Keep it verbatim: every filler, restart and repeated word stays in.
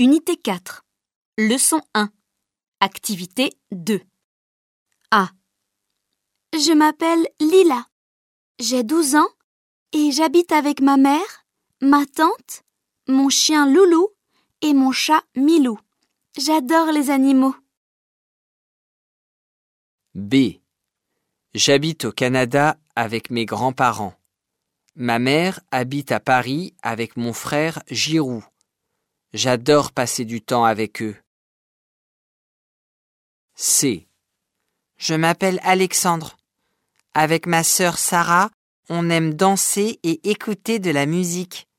Unité quatre. Leçon un. Activité deux. A. Je m'appelle Lila. J'ai douze ans et j'habite avec ma mère, ma tante, mon chien Loulou et mon chat Milou. J'adore les animaux. B. J'habite au Canada avec mes grands-parents. Ma mère habite à Paris avec mon frère Giroud. J'adore passer du temps avec eux. C. Je m'appelle Alexandre. Avec ma sœur Sarah, on aime danser et écouter de la musique.